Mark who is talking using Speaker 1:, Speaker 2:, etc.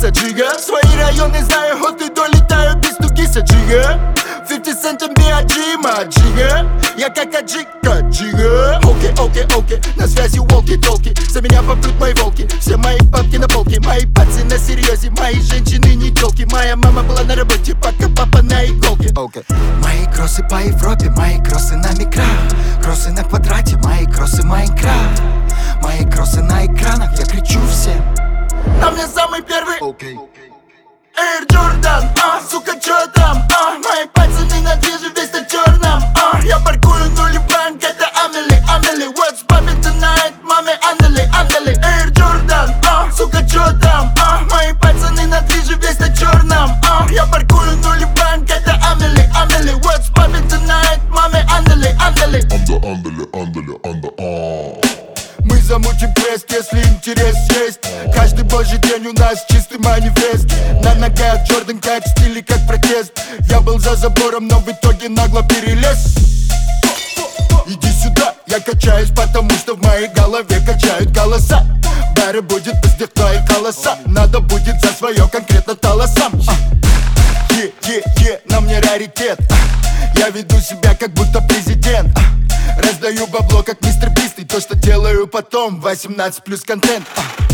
Speaker 1: киса, джига. Свои районы знаю, от и долетаю без киса, джига. 50 центов B.I.G. маджига. Я как аджика, джига. Окей, окей, окей, на связи волки-толки. За меня попрут мои волки. Все мои бабки на полке, мои пальцы на серьезе. Мои женщины не тёлки. Моя мама была на работе, пока папа на иголке. Мои кроссы по Европе, мои кроссы на микро. Кроссы на квадрате, мои кроссы Майнкрафт. Мои кроссы на экранах, я кричу всем. На мне самый первый Air Jordan, сука, чё там, мои пальцы ненавижу, весь на черном, я паркую нули банк, это Амели, Амели. What's poppin' tonight, маме, андали, андали. Air Jordan, сука, чё там, мои пальцы ненавижу, весь на черном, я паркую нули банк, это Амели, Амели. What's poppin' tonight, маме, андали, андали. Мы замутим квест, если интерес есть. Каждый божий день у нас чистый манифест. На ногах Джордан как в стиле, как протест. Я был за забором, но в итоге нагло перелез. Иди сюда, я качаюсь, потому что в моей голове качают голоса. Бары будет без твоих голоса. Надо будет за свое конкретно талосам. На мне раритет. Я веду себя как будто президент. Раздаю бабло как мистер Бист. И то, что делаю потом, 18 плюс контент.